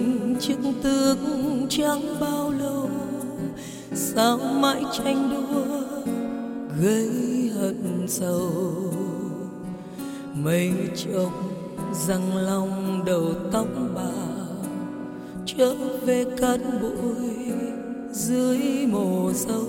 chứng tước chẳng bao lâu, sao mãi tranh đua gây hận sầu. Mây chốc răng long đầu tóc bạc, trở về cát bụi dưới mồ sâu.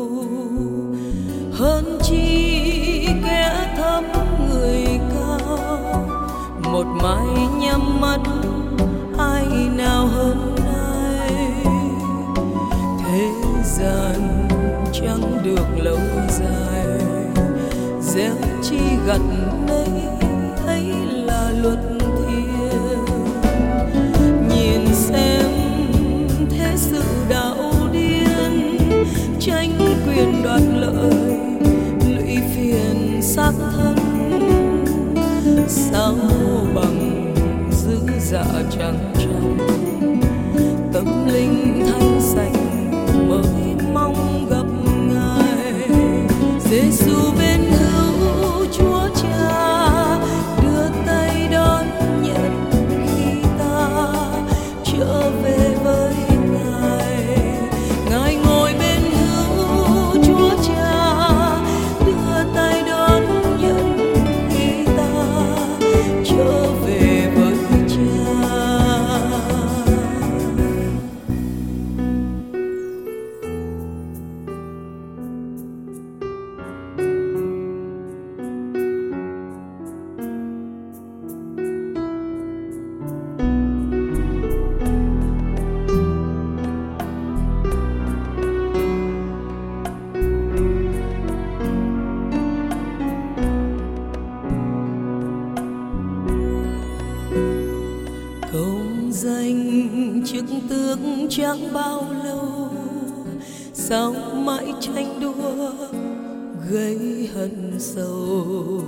Hơn chi kẻ thấp người cao, một mái nhắm mắt ai nào hơn ai. Thế gian chẳng được lâu dài, gieo chi gặt nấy ấy là luật thiên. Nhìn xem thế sự đạo điên, tranh quyền đoạt lợi lụy phiền xác thân. Sao bằng dữ dạ trắng trắng, tâm linh thanh sạch mới mong gặp Ngài. Giêsu bên hữu Chúa Cha, đưa tay đón nhận khi ta trở về với Ngài. Ngài ngồi bên hữu Chúa Cha, đưa tay đón nhận khi ta trở về với Cha. Công danh chức tước chẳng bao lâu, sao mãi tranh đua gây hận sâu.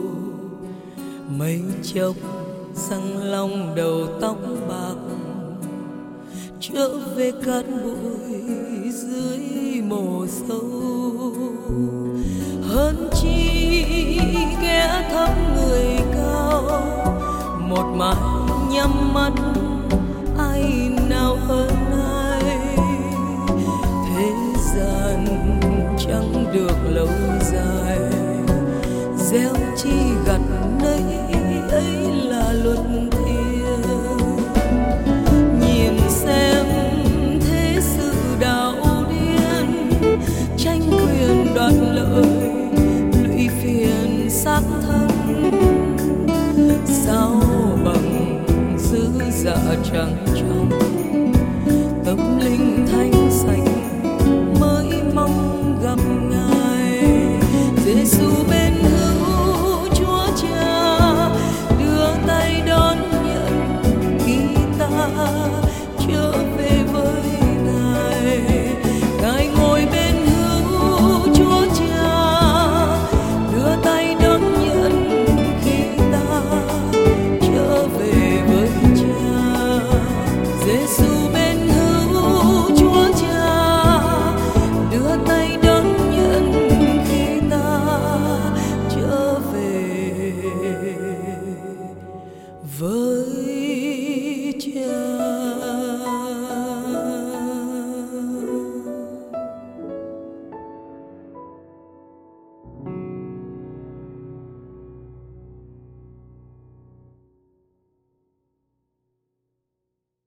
Mây chốc răng long đầu tóc bạc, trở về cát bụi dưới mồ sâu. Hơn chi kẻ thấp người cao, một mái nhắm mắt ai nào hơn ai. Thế gian chẳng được lâu dài, gieo chi gặt nấy ấy là luật thiên. Nhìn xem thế sự đạo điên, tranh quyền đoạt lợi lụy phiền xác thân. Sao bằng dữ dạ trắng trong, tâm linh thanh sạch mới mong gặp Ngài. Giêsu bên hữu Chúa Cha, đưa tay đón nhận khi ta trở về với Ngài. Ngài ngồi bên hữu Chúa Cha, đưa tay đón nhận khi ta trở về với Cha. Giêsu